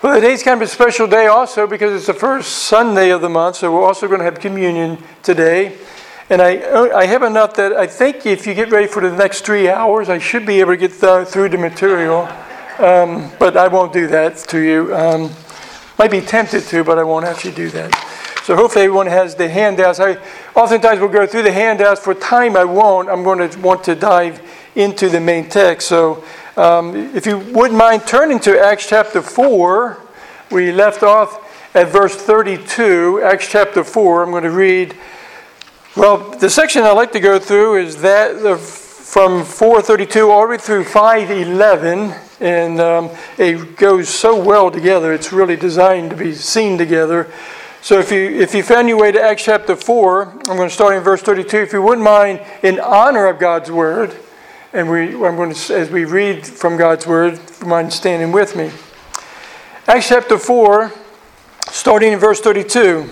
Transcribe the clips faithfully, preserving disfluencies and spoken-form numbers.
Well, today's kind of a special day also because it's the first Sunday of the month, so we're also going to have communion today. And I I have enough that I think if you get ready for the next three hours, I should be able to get th- through the material. Um, but I won't do that to you. Um, might be tempted to, but I won't actually do that. So hopefully everyone has the handouts. I oftentimes will go through the handouts. For time I won't. I'm going to want to dive into the main text. So um, if you wouldn't mind turning to Acts chapter four. We left off at verse thirty-two, Acts chapter four. I'm going to read, well, the section I like to go through is that the, from four thirty-two all the way through five eleven. And um, it goes so well together. It's really designed to be seen together. So if you if you found your way to Acts chapter four, I'm going to start in verse thirty-two. If you wouldn't mind, in honor of God's word, and we I'm going to, as we read from God's word, mind standing with me. Acts chapter four, starting in verse thirty-two.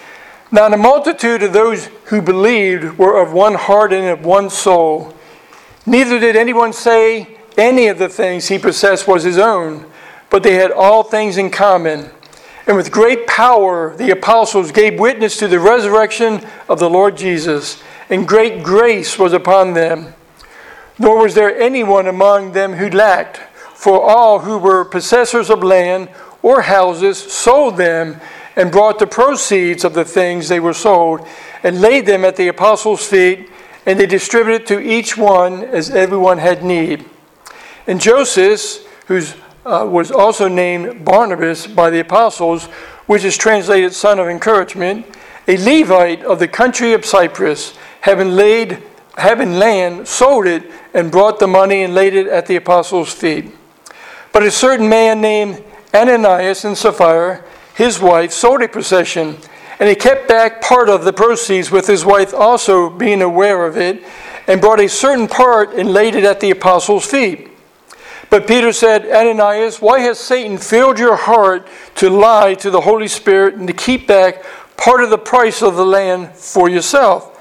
Now the multitude of those who believed were of one heart and of one soul. Neither did anyone say any of the things he possessed was his own, but they had all things in common. And with great power the apostles gave witness to the resurrection of the Lord Jesus, and great grace was upon them. Nor was there anyone among them who lacked, for all who were possessors of land or houses sold them and brought the proceeds of the things they were sold and laid them at the apostles' feet, and they distributed to each one as everyone had need. And Joseph, who uh, was also named Barnabas by the apostles, which is translated son of encouragement, a Levite of the country of Cyprus, having laid, having land, sold it, and brought the money and laid it at the apostles' feet. But a certain man named Ananias and Sapphira, his wife, sold a possession, and he kept back part of the proceeds with his wife also being aware of it, and brought a certain part and laid it at the apostles' feet. But Peter said, Ananias, why has Satan filled your heart to lie to the Holy Spirit and to keep back part of the price of the land for yourself?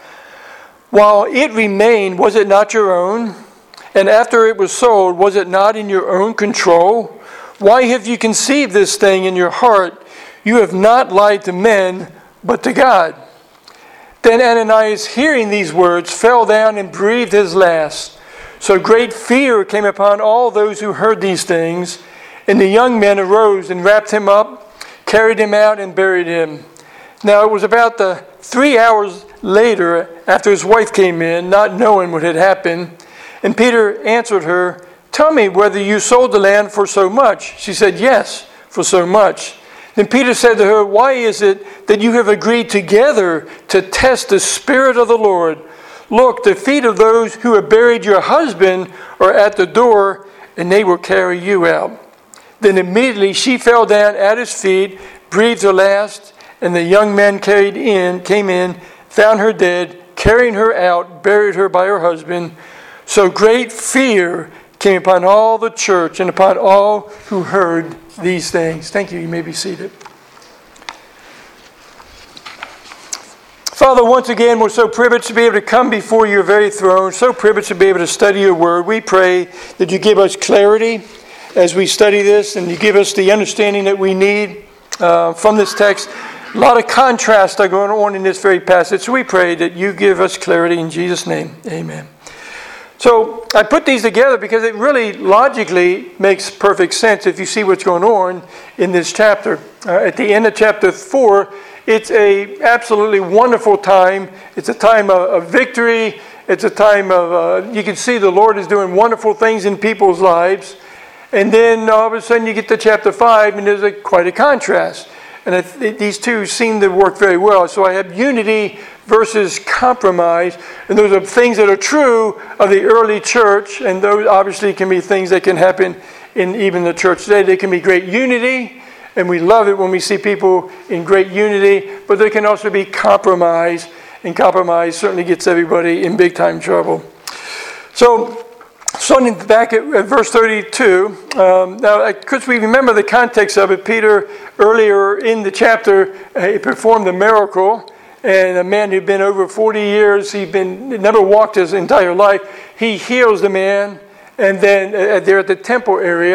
While it remained, was it not your own? And after it was sold, was it not in your own control? Why have you conceived this thing in your heart? You have not lied to men, but to God. Then Ananias, hearing these words, fell down and breathed his last. So great fear came upon all those who heard these things. And the young men arose and wrapped him up, carried him out, and buried him. Now it was about the three hours later, after his wife came in, not knowing what had happened. And Peter answered her, tell me whether you sold the land for so much. She said, yes, for so much. Then Peter said to her, why is it that you have agreed together to test the Spirit of the Lord? Look, the feet of those who have buried your husband are at the door, and they will carry you out. Then immediately she fell down at his feet, breathed her last, and the young men carried in, came in, found her dead, carrying her out, buried her by her husband. So great fear came upon all the church and upon all who heard these things. Thank you. You may be seated. Father, once again, we're so privileged to be able to come before your very throne, so privileged to be able to study your word. We pray that you give us clarity as we study this, and you give us the understanding that we need uh, from this text. A lot of contrast are going on in this very passage, so we pray that you give us clarity in Jesus' name. Amen. So I put these together because it really logically makes perfect sense if you see what's going on in this chapter. Uh, at the end of chapter four, it's a absolutely wonderful time. It's a time of, of victory. It's a time of, uh, you can see the Lord is doing wonderful things in people's lives. And then all of a sudden you get to chapter five and there's a, quite a contrast. And it, it, these two seem to work very well. So I have unity versus compromise. And those are things that are true of the early church. And those obviously can be things that can happen in even the church today. There can be great unity. And we love it when we see people in great unity. But there can also be compromise. And compromise certainly gets everybody in big time trouble. So, starting back at, at verse thirty-two, um, now because we remember the context of it, Peter earlier in the chapter uh, he performed a miracle, and a man who'd been over forty years, he'd been never walked his entire life, he heals the man, and then uh, they're at the temple area,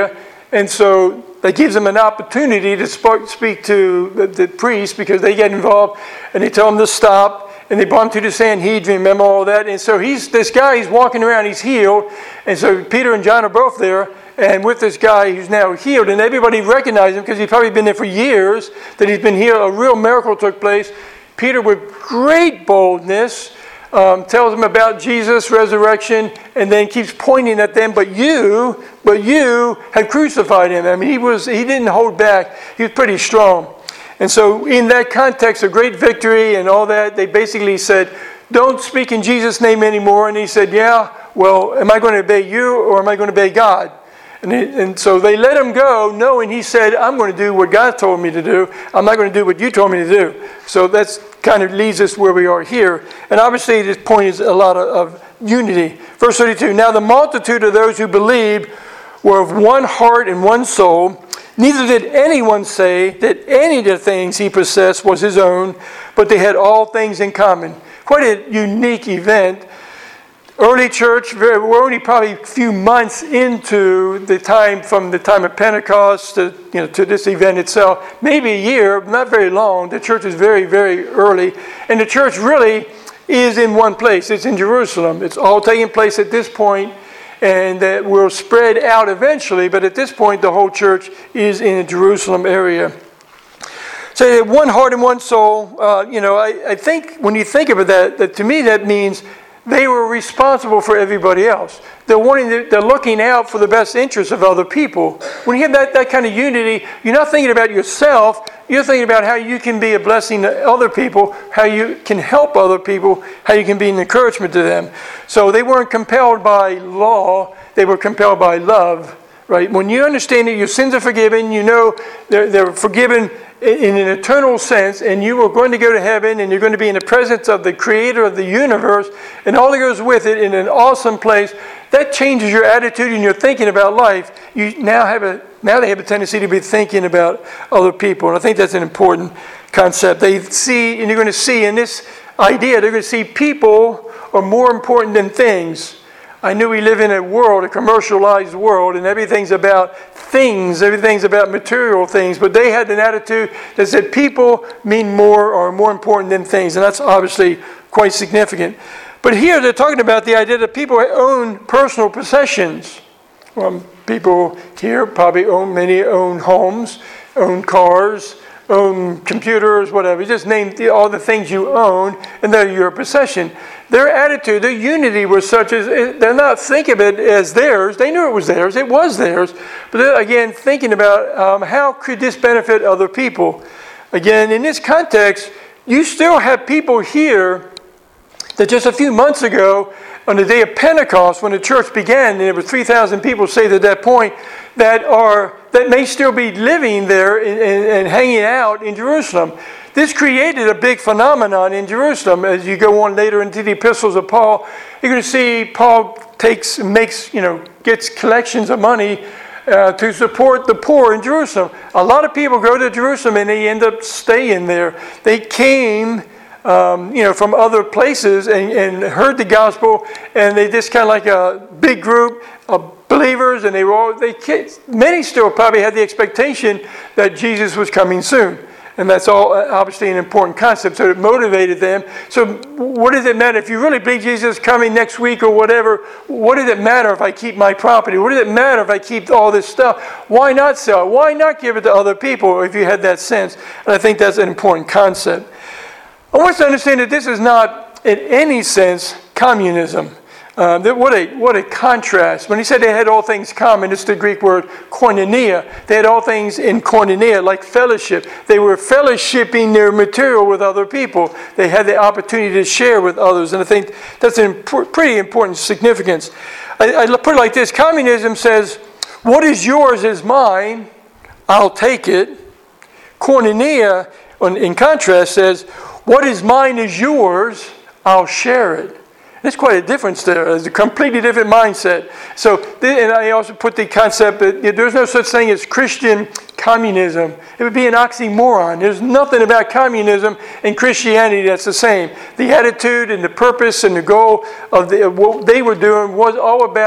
And so that gives them an opportunity to speak to the, the priests because they get involved and they tell them to stop and they brought him to the Sanhedrin, remember all that. And so he's this guy, he's walking around, he's healed. And so Peter and John are both there and with this guy who's now healed. And everybody recognized him because he's probably been there for years that he's been healed. A real miracle took place. Peter, with great boldness, Um, tells them about Jesus' resurrection and then keeps pointing at them, but you, but you have crucified him. I mean, he was, he didn't hold back. He was pretty strong. And so in that context, a great victory and all that, they basically said, don't speak in Jesus' name anymore. And he said, yeah, well, am I going to obey you or am I going to obey God? And, it, and so they let him go, knowing he said, I'm going to do what God told me to do. I'm not going to do what you told me to do. So that's kind of leads us where we are here. And obviously this point is a lot of, of unity. Verse thirty-two, now the multitude of those who believed were of one heart and one soul. Neither did anyone say that any of the things he possessed was his own, but they had all things in common. Quite a unique event. Early church, we're only probably a few months into the time from the time of Pentecost to, you know, to this event itself. Maybe a year, not very long. The church is very, very early. And the church really is in one place. It's in Jerusalem. It's all taking place at this point, and that will spread out eventually. But at this point, the whole church is in the Jerusalem area. So they have one heart and one soul. Uh, you know, I, I think when you think of it, that, that to me that means they were responsible for everybody else. They're wanting to, they're looking out for the best interests of other people. When you have that, that kind of unity, you're not thinking about yourself. You're thinking about how you can be a blessing to other people, how you can help other people, how you can be an encouragement to them. So they weren't compelled by law. They were compelled by love, right? When you understand that your sins are forgiven, you know they're, they're forgiven in an eternal sense, and you are going to go to heaven, and you're going to be in the presence of the creator of the universe, and all that goes with it in an awesome place, that changes your attitude and your thinking about life. You now have a now they have a tendency to be thinking about other people, and I think that's an important concept. They see, and you're going to see in this idea, they're going to see people are more important than things. I knew we live in a world, a commercialized world, and everything's about things, everything's about material things, but they had an attitude that said people mean more or are more important than things, and that's obviously quite significant. But here they're talking about the idea that people own personal possessions. Well, people here probably own, many own homes, own cars, own computers, whatever. You just name the, all the things you own, and they're your possession. Their attitude, their unity was such as, they're not thinking of it as theirs. They knew it was theirs. It was theirs. But they're, again, thinking about um, how could this benefit other people? Again, in this context, you still have people here that just a few months ago, on the day of Pentecost, when the church began, and there were three thousand people saved at that point, that are that may still be living there and, and, and hanging out in Jerusalem. This created a big phenomenon in Jerusalem. As you go on later into the epistles of Paul, you're going to see Paul takes, makes, you know, gets collections of money uh, to support the poor in Jerusalem. A lot of people go to Jerusalem and they end up staying there. They came, um, you know, from other places and, and heard the gospel, and they just kind of like a big group of believers, and they were all, they many still probably had the expectation that Jesus was coming soon. And that's all obviously an important concept, so it motivated them. So what does it matter if you really believe Jesus is coming next week or whatever? What does it matter if I keep my property? What does it matter if I keep all this stuff? Why not sell it? Why not give it to other people if you had that sense? And I think that's an important concept. I want us to understand that this is not, in any sense, communism. Uh, what a what a contrast. When he said they had all things common, it's the Greek word koinonia. They had all things in koinonia, like fellowship. They were fellowshipping their material with other people. They had the opportunity to share with others. And I think that's a imp- pretty important significance. I, I put it like this. Communism says, what is yours is mine. I'll take it. Koinonia, in contrast, says, what is mine is yours. I'll share it. There's quite a difference there. There's a completely different mindset. So, and I also put the concept that there's no such thing as Christian communism. It would be an oxymoron. There's nothing about communism and Christianity that's the same. The attitude and the purpose and the goal of, the, of what they were doing was all about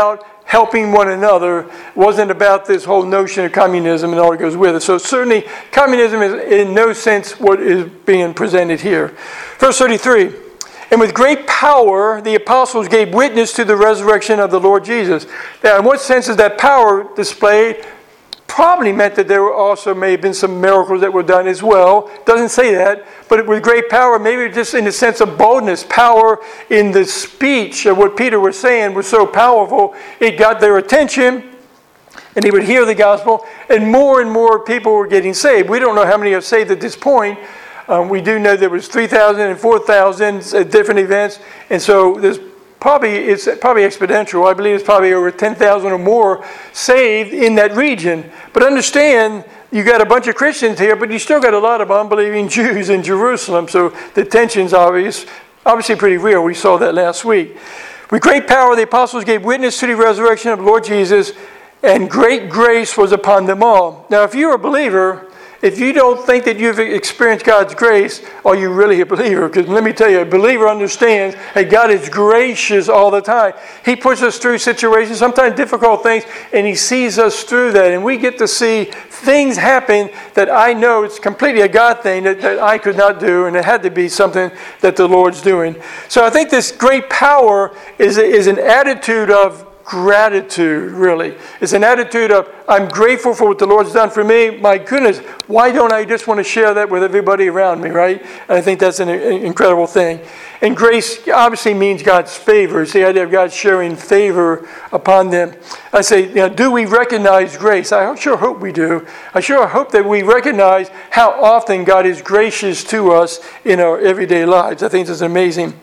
helping one another. It wasn't about this whole notion of communism and all that goes with it. So certainly communism is in no sense what is being presented here. Verse thirty-three. And with great power, the apostles gave witness to the resurrection of the Lord Jesus. Now, in what sense is that power displayed? Probably meant that there were also may have been some miracles that were done as well. Doesn't say that, but with great power, maybe just in the sense of boldness, power in the speech of what Peter was saying was so powerful, it got their attention, and they would hear the gospel, and more and more people were getting saved. We don't know how many are saved at this point. Um, we do know there was three thousand and four thousand at different events, and so there's probably it's probably exponential. I believe it's probably over ten thousand or more saved in that region. But understand, you got a bunch of Christians here, but you still got a lot of unbelieving Jews in Jerusalem. So the tension's obvious, obviously pretty real. We saw that last week. With great power, the apostles gave witness to the resurrection of the Lord Jesus, and great grace was upon them all. Now, if you're a believer, if you don't think that you've experienced God's grace, are you really a believer? Because let me tell you, a believer understands that God is gracious all the time. He puts us through situations, sometimes difficult things, and He sees us through that. And we get to see things happen that I know it's completely a God thing that, that I could not do, and it had to be something that the Lord's doing. So I think this great power is, is an attitude of gratitude, really. It's an attitude of, I'm grateful for what the Lord's done for me. My goodness, why don't I just want to share that with everybody around me, right? And I think that's an incredible thing. And grace obviously means God's favor. It's the idea of God sharing favor upon them. I say, you know, do we recognize grace? I sure hope we do. I sure hope that we recognize how often God is gracious to us in our everyday lives. I think that's amazing.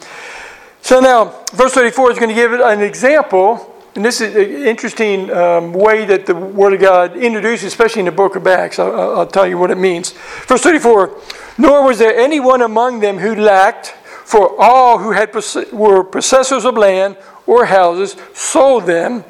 So now, verse thirty-four is going to give an example. And this is an interesting um, way that the Word of God introduced, especially in the book of Acts. I'll, I'll tell you what it means. Verse thirty-four, nor was there anyone among them who lacked, for all who had were possessors of land or houses sold them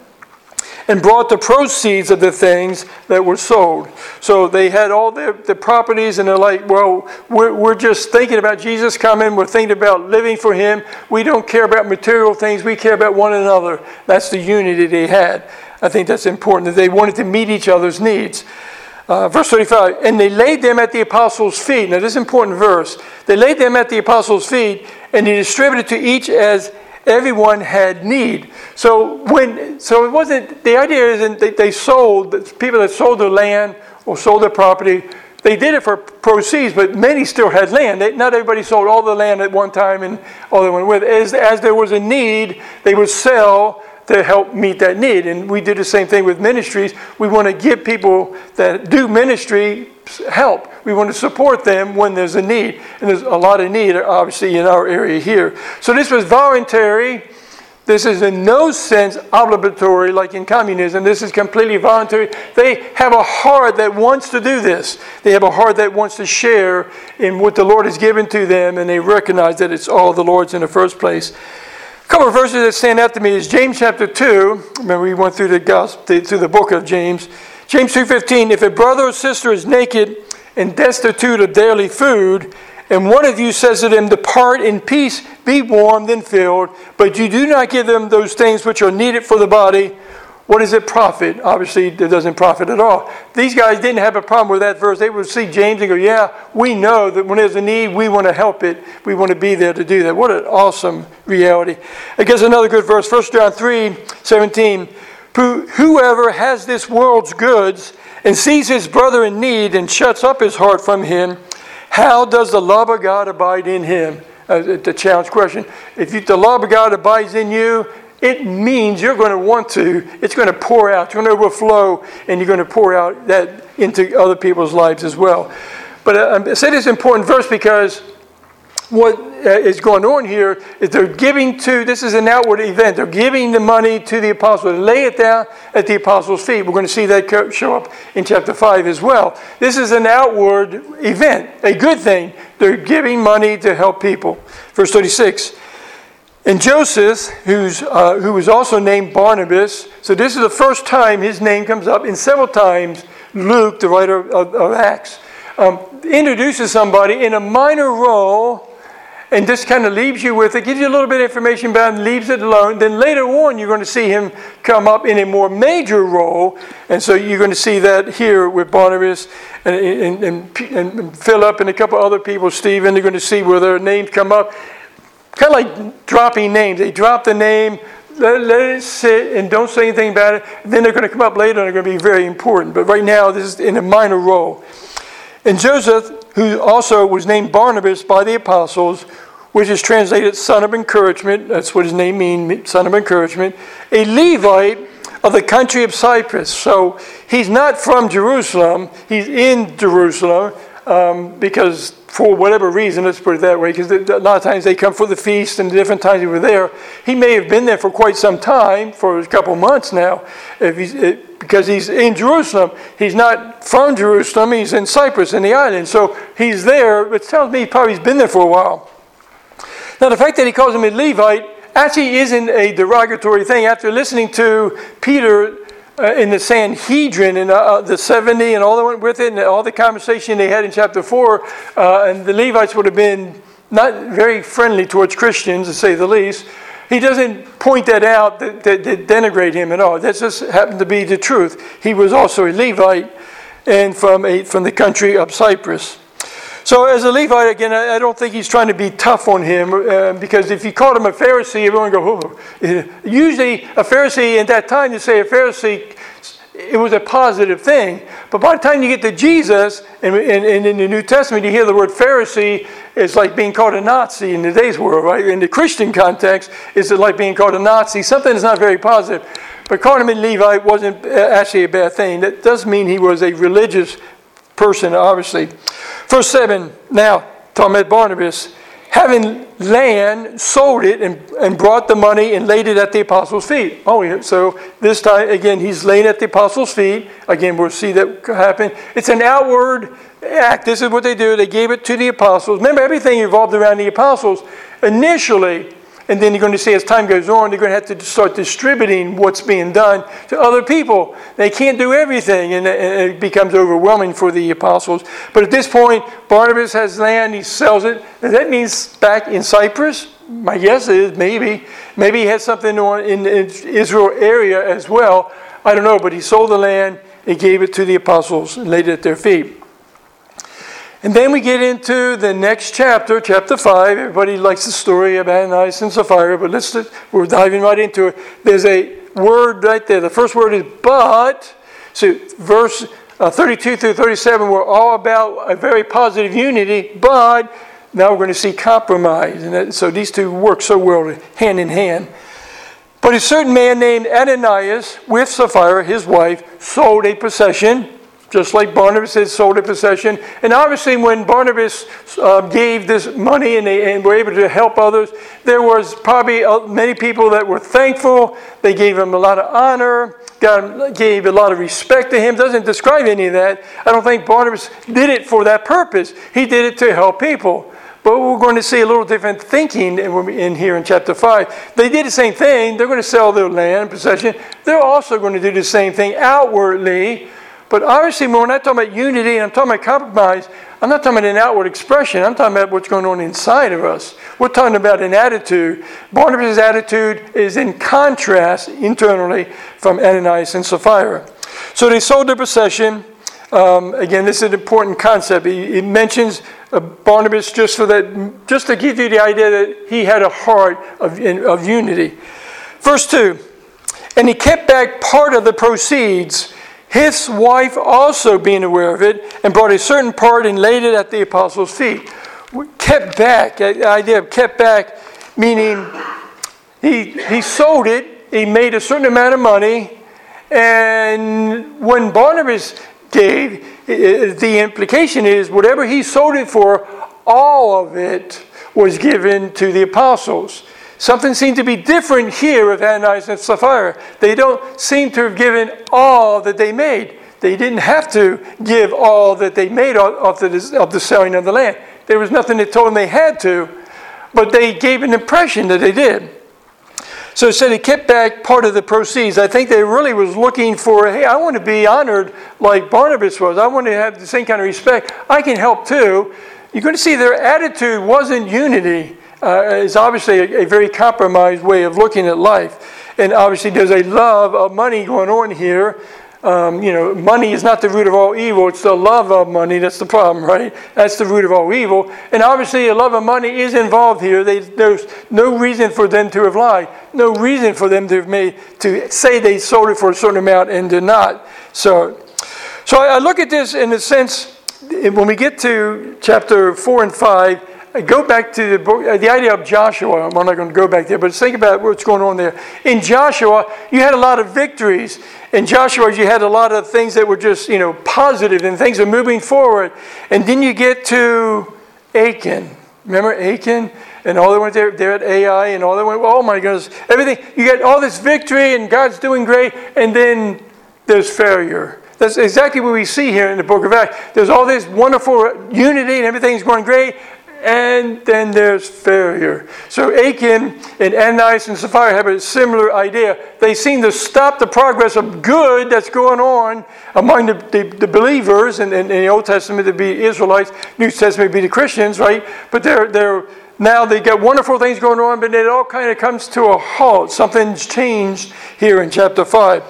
and brought the proceeds of the things that were sold. So they had all their, their properties, and they're like, well, we're, we're just thinking about Jesus coming. We're thinking about living for Him. We don't care about material things. We care about one another. That's the unity they had. I think that's important, that they wanted to meet each other's needs. Uh, verse thirty-five, and they laid them at the apostles' feet. Now, this is an important verse. They laid them at the apostles' feet, and they distributed to each as everyone had need. So when so it wasn't, the idea isn't that they sold, people that sold their land or sold their property, they did it for proceeds, but many still had land. They, not everybody sold all the land at one time and all they went with. As, as there was a need, they would sell to help meet that need. And we did the same thing with ministries. We want to give people that do ministry help. We want to support them when there's a need. And there's a lot of need, obviously, in our area here. So this was voluntary. This is in no sense obligatory like in communism. This is completely voluntary. They have a heart that wants to do this. They have a heart that wants to share in what the Lord has given to them, and they recognize that it's all the Lord's in the first place. A couple of verses that stand out to me is James chapter two. Remember, we went through the gospel, through the book of James. James two fifteen, if a brother or sister is naked and destitute of daily food, and one of you says to them, depart in peace, be warmed and filled, but you do not give them those things which are needed for the body, what does it profit? Obviously, it doesn't profit at all. These guys didn't have a problem with that verse. They would see James and go, yeah, we know that when there's a need, we want to help it. We want to be there to do that. What an awesome reality. I guess another good verse, First John three seventeen. Whoever has this world's goods and sees his brother in need and shuts up his heart from him, how does the love of God abide in him? Uh, it's a challenge question. If you, the love of God abides in you, it means you're going to want to, it's going to pour out, it's going to overflow, and you're going to pour out that into other people's lives as well. But uh, I say this important verse because what uh, is going on here is they're giving to, this is an outward event, they're giving the money to the apostles. They lay it down at the apostles' feet. We're going to see that show up in chapter five as well. This is an outward event, a good thing. They're giving money to help people. Verse thirty-six. And Joseph, who's, uh, who was also named Barnabas, so this is the first time his name comes up, and several times Luke, the writer of, of Acts, um, introduces somebody in a minor role and just kind of leaves you with it, gives you a little bit of information about him, leaves it alone. Then later on, you're going to see him come up in a more major role. And so you're going to see that here with Barnabas and, and, and, and Philip and a couple other people, Stephen. They're going to see where their names come up. Kind of like dropping names. They drop the name, let, let it sit, and don't say anything about it. Then they're going to come up later and they're going to be very important. But right now, this is in a minor role. And Joseph, who also was named Barnabas by the apostles, which is translated son of encouragement, that's what his name means, son of encouragement, a Levite of the country of Cyprus. So he's not from Jerusalem, he's in Jerusalem, um, because for whatever reason, let's put it that way, because a lot of times they come for the feast and different times he was there. He may have been there for quite some time, for a couple months now, if he's, it, because he's in Jerusalem. He's not from Jerusalem, he's in Cyprus, in the island. So he's there, it tells me he probably has been there for a while. Now the fact that he calls him a Levite actually isn't a derogatory thing. After listening to Peter Uh, in the Sanhedrin and uh, the seventy and all that went with it and all the conversation they had in chapter four, uh, and the Levites would have been not very friendly towards Christians, to say the least. He doesn't point that out that, that, that denigrate him at all. That just happened to be the truth. He was also a Levite and from a from the country of Cyprus. So as a Levite, again, I, I don't think he's trying to be tough on him, uh, because if you called him a Pharisee, everyone would go, oh. Usually a Pharisee at that time, to say a Pharisee, it was a positive thing. But by the time you get to Jesus, and, and, and in the New Testament, you hear the word Pharisee, it's like being called a Nazi in today's world, right? In the Christian context, it's like being called a Nazi, something that's not very positive. But calling him a Levite wasn't actually a bad thing. That does mean he was a religious person, obviously. Verse seven, now, talking about Barnabas, having land, sold it, and, and brought the money and laid it at the apostles' feet. Oh, yeah. So this time, again, he's laying at the apostles' feet. Again, we'll see that happen. It's an outward act. This is what they do. They gave it to the apostles. Remember, everything revolved around the apostles initially. And then you're going to see as time goes on, they're going to have to start distributing what's being done to other people. They can't do everything, and it becomes overwhelming for the apostles. But at this point, Barnabas has land, he sells it. Does that mean back in Cyprus? My guess is maybe. Maybe he had something on in the Israel area as well. I don't know, but he sold the land, he gave it to the apostles, and laid it at their feet. And then we get into the next chapter, chapter five. Everybody likes the story of Ananias and Sapphira, but let's we're diving right into it. There's a word right there. The first word is but. So verse uh, thirty-two through thirty-seven were all about a very positive unity, but now we're going to see compromise. And that, so these two work so well hand in hand. But a certain man named Ananias with Sapphira, his wife, sold a possession, just like Barnabas had sold a possession. And obviously when Barnabas uh, gave this money and, they, and were able to help others, there was probably uh, many people that were thankful. They gave him a lot of honor, God gave a lot of respect to him. Doesn't describe any of that. I don't think Barnabas did it for that purpose. He did it to help people. But we're going to see a little different thinking in here in chapter five. They did the same thing. They're going to sell their land and possession. They're also going to do the same thing outwardly. But obviously, when we're not talking about unity and I'm talking about compromise, I'm not talking about an outward expression. I'm talking about what's going on inside of us. We're talking about an attitude. Barnabas' attitude is in contrast internally from Ananias and Sapphira. So they sold their possession. Um, again, this is an important concept. He, he mentions uh, Barnabas just for that, just to give you the idea that he had a heart of, of unity. Verse two, and he kept back part of the proceeds, his wife also being aware of it, and brought a certain part and laid it at the apostles' feet. Kept back, the idea of kept back, meaning he he sold it, he made a certain amount of money, and when Barnabas gave, the implication is whatever he sold it for, all of it was given to the apostles. Something seemed to be different here with Ananias and Sapphira. They don't seem to have given all that they made. They didn't have to give all that they made of the, of the selling of the land. There was nothing that told them they had to, but they gave an impression that they did. So it said he kept back part of the proceeds. I think they really was looking for, hey, I want to be honored like Barnabas was. I want to have the same kind of respect. I can help too. You're going to see their attitude wasn't unity. uh, is obviously a, a very compromised way of looking at life. And obviously there's a love of money going on here. Um, you know, money is not the root of all evil. It's the love of money that's the problem, right? That's the root of all evil. And obviously a love of money is involved here. They, there's no reason for them to have lied. No reason for them to have made, to say they sold it for a certain amount and did not. So, so I look at this in the sense, when we get to chapter four and five, I go back to the book, the idea of Joshua. I'm not going to go back there, but think about what's going on there. In Joshua, you had a lot of victories. In Joshua, you had a lot of things that were just, you know, positive and things are moving forward. And then you get to Achan. Remember Achan? And all they went there, they're at Ai, and all they went, oh my goodness, everything. You get all this victory, and God's doing great, and then there's failure. That's exactly what we see here in the book of Acts. There's all this wonderful unity, and everything's going great. And then there's failure. So Achan and Ananias and Sapphira have a similar idea. They seem to stop the progress of good that's going on among the, the, the believers, and, and in the Old Testament to be Israelites, New Testament to be the Christians, right? But they're they're now they got wonderful things going on, but it all kind of comes to a halt. Something's changed here in chapter five.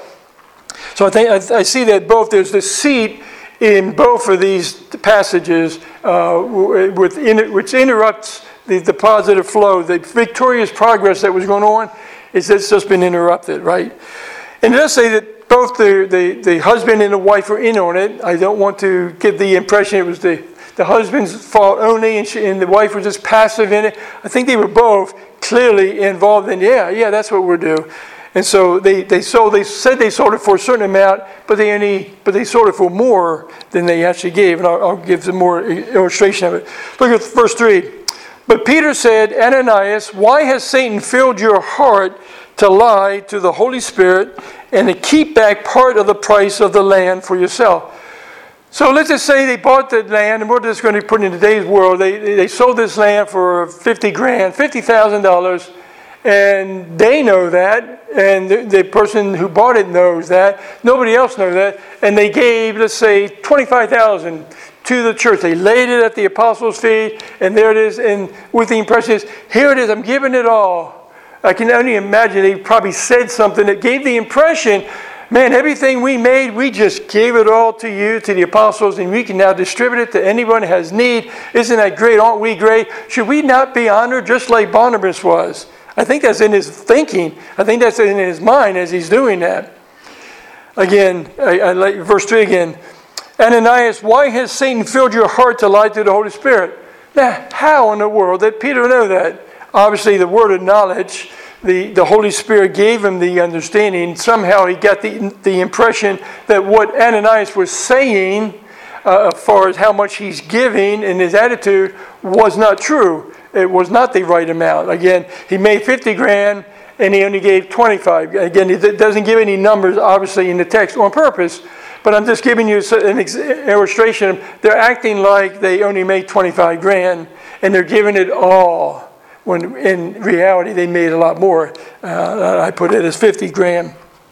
So I think I, I see that both there's the seed in both of these passages, uh, with in, which interrupts the, the positive flow, the victorious progress that was going on, is it's just been interrupted, right? And it does say that both the, the, the husband and the wife are in on it. I don't want to give the impression it was the, the husband's fault only, and, she, and the wife was just passive in it. I think they were both clearly involved in, yeah, yeah, that's what we're doing. And so they, they sold, they said they sold it for a certain amount, but they only, but they sold it for more than they actually gave. And I'll, I'll give some more illustration of it. Look at verse three. But Peter said, Ananias, why has Satan filled your heart to lie to the Holy Spirit and to keep back part of the price of the land for yourself? So let's just say they bought the land, and we're just going to put in today's world, they, they sold this land for fifty grand, fifty thousand dollars. And they know that, and the, the person who bought it knows that. Nobody else knows that. And they gave, let's say, twenty-five thousand dollars to the church. They laid it at the apostles' feet, and there it is. And with the impression is, here it is, I'm giving it all. I can only imagine they probably said something that gave the impression, man, everything we made, we just gave it all to you, to the apostles, and we can now distribute it to anyone who has need. Isn't that great? Aren't we great? Should we not be honored just like Barnabas was? I think that's in his thinking. I think that's in his mind as he's doing that. Again, I, I like verse three again. Ananias, why has Satan filled your heart to lie to the Holy Spirit? Now, how in the world did Peter know that? Obviously, the word of knowledge, the, the Holy Spirit gave him the understanding. Somehow he got the, the impression that what Ananias was saying, uh, as far as how much he's giving and his attitude, was not true. It was not the right amount. Again, he made fifty grand and he only gave twenty-five. Again, it doesn't give any numbers, obviously, in the text on purpose. But I'm just giving you an illustration. They're acting like they only made twenty-five grand and they're giving it all, when in reality they made a lot more. Uh, I put it as fifty grand.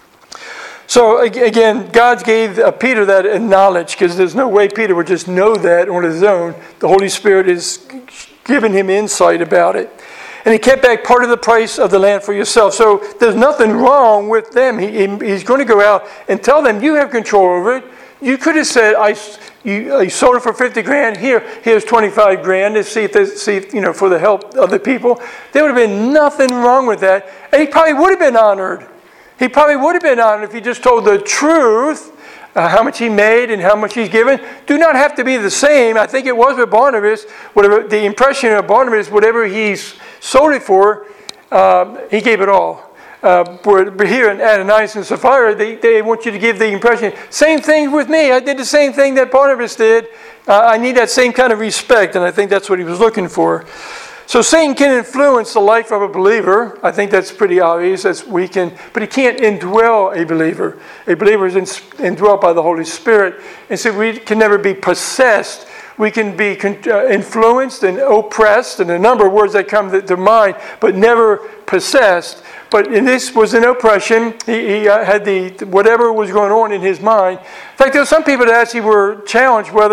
So again, God gave Peter that knowledge, because there's no way Peter would just know that on his own. The Holy Spirit is giving him insight about it. And he kept back part of the price of the land for yourself. So there's nothing wrong with them. He, he's going to go out and tell them, you have control over it. You could have said, I, you, you sold it for fifty grand. Here, here's twenty-five grand to see if, they, see if, you know, for the help of the people. There would have been nothing wrong with that. And he probably would have been honored. He probably would have been honored if he just told the truth. Uh, how much he made and how much he's given do not have to be the same. I think it was with Barnabas. Whatever the impression of Barnabas, whatever he's sold it for, uh, he gave it all. Uh, but here in Ananias and Sapphira, they, they want you to give the impression. Same thing with me. I did the same thing that Barnabas did. Uh, I need that same kind of respect, and I think that's what he was looking for. So Satan can influence the life of a believer. I think that's pretty obvious. That's we can, but he can't indwell a believer. A believer is indwelt by the Holy Spirit, and so we can never be possessed. We can be influenced and oppressed, and a number of words that come to mind, but never possessed. But in this was an oppression. He, he had the whatever was going on in his mind. In fact, there were some people that actually were challenged whether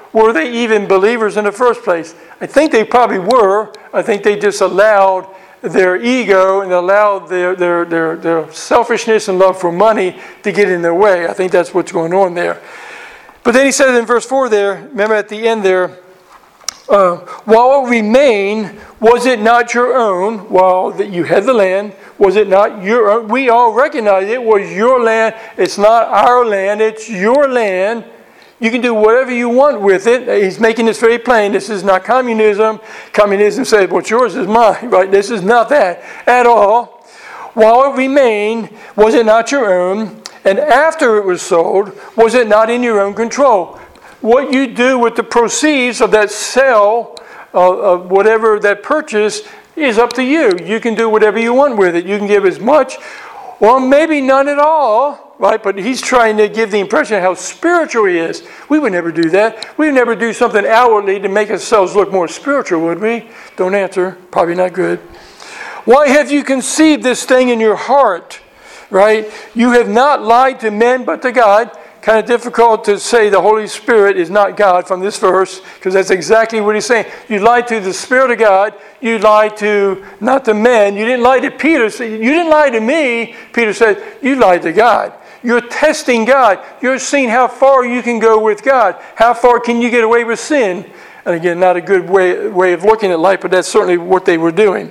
were they even believers in the first place? I think they probably were. I think they just allowed their ego and allowed their, their, their, their selfishness and love for money to get in their way. I think that's what's going on there. But then he says in verse four there, remember at the end there, uh, while it remained, was it not your own? While that you had the land, was it not your own? We all recognize it was your land. It's not our land. It's your land. You can do whatever you want with it. He's making this very plain. This is not communism. Communism says, what's yours is mine, right? This is not that at all. While it remained, was it not your own? And after it was sold, was it not in your own control? What you do with the proceeds of that sale, uh, of whatever that purchase, is up to you. You can do whatever you want with it. You can give as much, or maybe none at all. Right, but he's trying to give the impression of how spiritual he is. We would never do that. We would never do something outwardly to make ourselves look more spiritual, would we? Don't answer. Probably not good. Why have you conceived this thing in your heart? Right? You have not lied to men but to God. Kind of difficult to say the Holy Spirit is not God from this verse, because that's exactly what he's saying. You lied to the Spirit of God. You lied to, not to men. You didn't lie to Peter. You didn't lie to me. Peter said, you lied to God. You're testing God. You're seeing how far you can go with God. How far can you get away with sin? And again, not a good way, way of looking at life, but that's certainly what they were doing.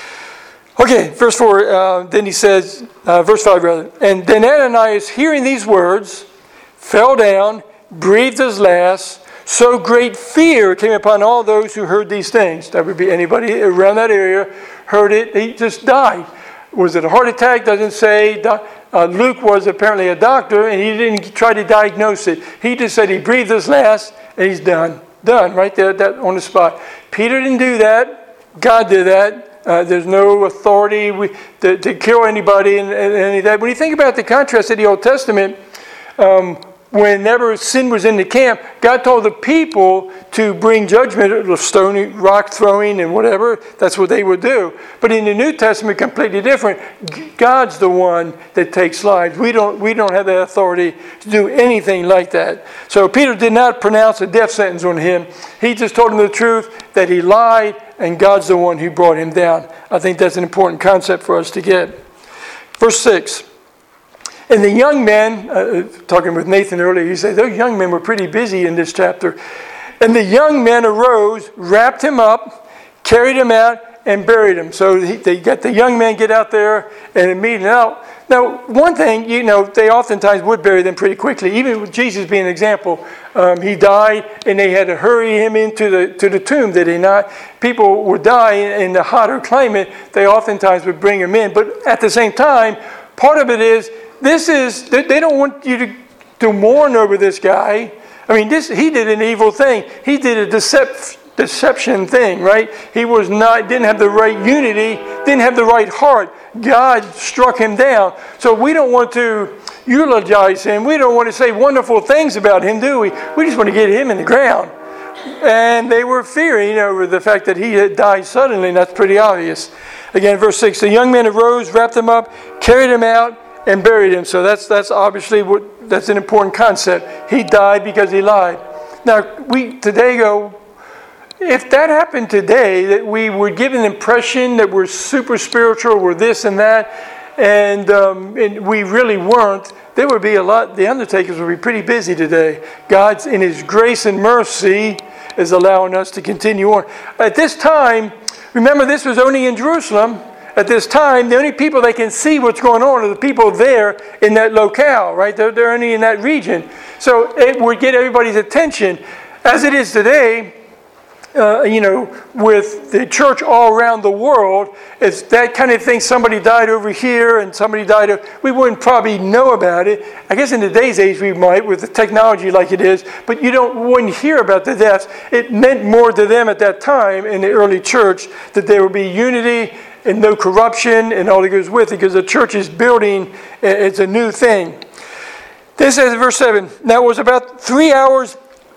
Okay, verse four, uh, then he says, uh, verse five rather, and then Ananias, hearing these words, fell down, breathed his last. So great fear came upon all those who heard these things. That would be anybody around that area heard it. He just died. Was it a heart attack? Doesn't say. Uh, Luke was apparently a doctor, and he didn't try to diagnose it. He just said he breathed his last, and he's done. Done, right there, that on the spot. Peter didn't do that. God did that. Uh, there's no authority we, to, to kill anybody and, and any of that. When you think about the contrast of the Old Testament, um, whenever sin was in the camp, God told the people to bring judgment of stone, rock throwing, and whatever. That's what they would do. But in the New Testament, completely different. God's the one that takes lives. We don't, we don't have the authority to do anything like that. So Peter did not pronounce a death sentence on him. He just told him the truth, that he lied, and God's the one who brought him down. I think that's an important concept for us to get. Verse six. And the young men, uh, talking with Nathan earlier, he said those young men were pretty busy in this chapter. And the young men arose, wrapped him up, carried him out, and buried him. So he, they got the young men get out there and immediately out. Now, one thing, you know, they oftentimes would bury them pretty quickly. Even with Jesus being an example, um, he died and they had to hurry him into the to the tomb, did they not? People would die in, in the hotter climate. They oftentimes would bring him in. But at the same time, part of it is, This is, they don't want you to, to mourn over this guy. I mean, this he did an evil thing. He did a decep, deception thing, right? He was not, didn't have the right unity, didn't have the right heart. God struck him down. So we don't want to eulogize him. We don't want to say wonderful things about him, do we? We just want to get him in the ground. And they were fearing over the fact that he had died suddenly, and that's pretty obvious. Again, verse six, the young men arose, wrapped him up, carried him out, and buried him. So that's that's obviously what that's an important concept. He died because he lied. Now we today go, if that happened today, that we would give an impression that we're super spiritual, we're this and that, and, um, and we really weren't, there would be a lot, the undertakers would be pretty busy today. God's in his grace and mercy is allowing us to continue on. At this time, remember this was only in Jerusalem. At this time, the only people that can see what's going on are the people there in that locale, right? They're, they're only in that region. So it would get everybody's attention. As it is today, uh, you know, with the church all around the world, it's that kind of thing. Somebody died over here and somebody died over, we wouldn't probably know about it. I guess in today's age we might with the technology like it is, but you don't wouldn't hear about the deaths. It meant more to them at that time in the early church that there would be unity and no corruption and all that goes with it, because the church is building, it's a new thing. This says in verse seven, now it was about three hours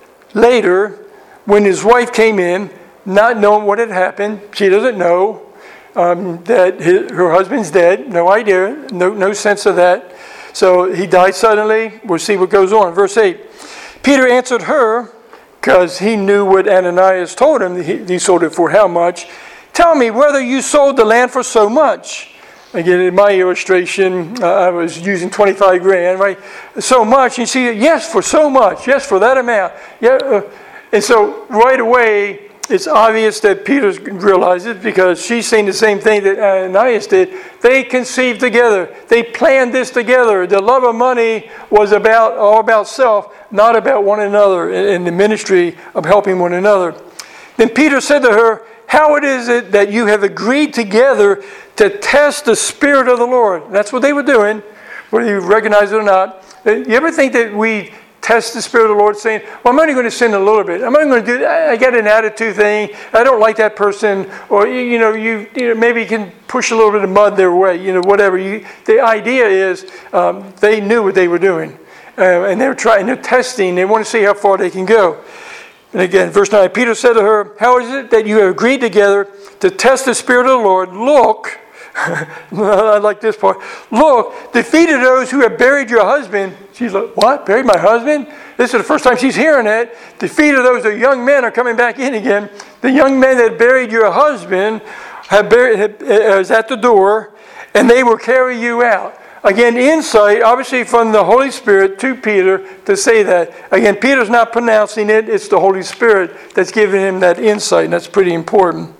later when his wife came in, not knowing what had happened. She doesn't know um, that his, her husband's dead. No idea, no, no sense of that. So he died suddenly. We'll see what goes on. Verse eight, Peter answered her, because he knew what Ananias told him. He, he sold it for how much? Tell me whether you sold the land for so much. Again, in my illustration, uh, I was using twenty-five grand, right? So much. You see, yes, for so much. Yes, for that amount. Yeah. Uh, and so right away, it's obvious that Peter realizes, because she's saying the same thing that Ananias did. They conceived together. They planned this together. The love of money was about all about self, not about one another in the ministry of helping one another. Then Peter said to her, how it is it that you have agreed together to test the Spirit of the Lord? And that's what they were doing, whether you recognize it or not. You ever think that we test the Spirit of the Lord, saying, well, I'm only going to sin a little bit. I'm only going to do that. I got an attitude thing. I don't like that person. Or, you know, you, you know, maybe you can push a little bit of mud their way, you know, whatever. You, the idea is um, they knew what they were doing. Uh, and they were trying, they're testing. They want to see how far they can go. And again, verse nine, Peter said to her, how is it that you have agreed together to test the Spirit of the Lord? Look, I like this part. Look, the feet of those who have buried your husband. She's like, what? Buried my husband? This is the first time she's hearing it. The feet of those, the young men are coming back in again. The young men that buried your husband have buried, have, uh, is at the door, and they will carry you out. Again, insight, obviously from the Holy Spirit to Peter to say that. Again, Peter's not pronouncing it. It's the Holy Spirit that's giving him that insight, and that's pretty important.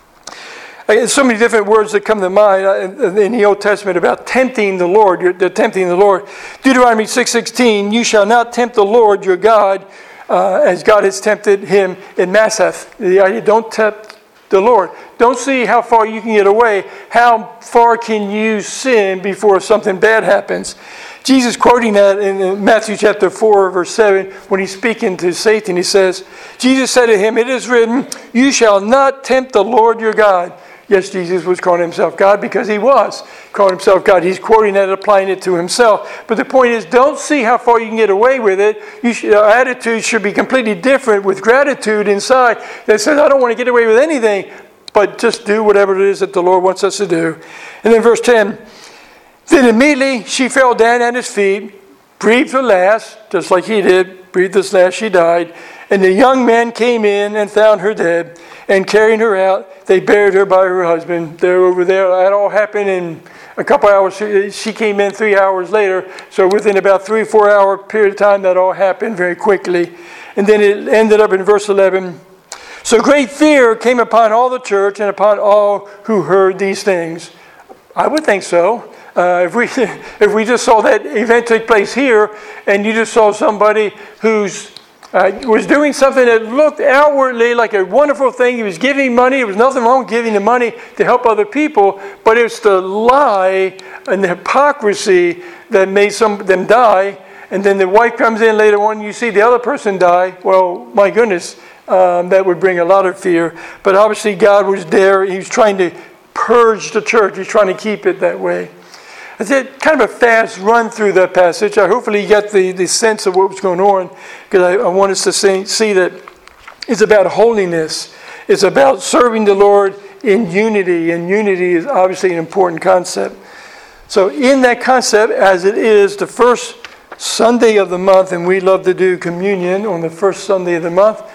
Again, so many different words that come to mind in the Old Testament about tempting the Lord. You're, they're tempting the Lord. Deuteronomy six sixteen, you shall not tempt the Lord your God uh, as God has tempted him in Massah. The idea, don't tempt the Lord. Don't see how far you can get away. How far can you sin before something bad happens? Jesus quoting that in Matthew chapter four, verse seven, when he's speaking to Satan, he says, Jesus said to him, it is written, you shall not tempt the Lord your God. Yes, Jesus was calling himself God because he was calling himself God. He's quoting that, applying it to himself. But the point is, don't see how far you can get away with it. You should, our attitude should be completely different, with gratitude inside that says, I don't want to get away with anything, but just do whatever it is that the Lord wants us to do. And then verse ten, then immediately she fell down at his feet, breathed her last, just like he did, breathed his last, she died. And the young men came in and found her dead, and carrying her out, they buried her by her husband. They're over there. That all happened in a couple hours. She came in three hours later. So within about three, four hour period of time, that all happened very quickly. And then it ended up in verse eleven. So great fear came upon all the church and upon all who heard these things. I would think so. Uh, if we if we just saw that event take place here, and you just saw somebody who's Uh, was doing something that looked outwardly like a wonderful thing. He was giving money. There was nothing wrong with giving the money to help other people, but it's the lie and the hypocrisy that made some of them die. And then the wife comes in later on, you see the other person die. Well, my goodness, um, that would bring a lot of fear. But obviously God was there. He was trying to purge the church. He's trying to keep it that way. It's kind of a fast run through that passage. I hopefully you get the, the sense of what was going on, because I, I want us to see, see that it's about holiness. It's about serving the Lord in unity, and unity is obviously an important concept. So in that concept, as it is the first Sunday of the month, and we love to do communion on the first Sunday of the month,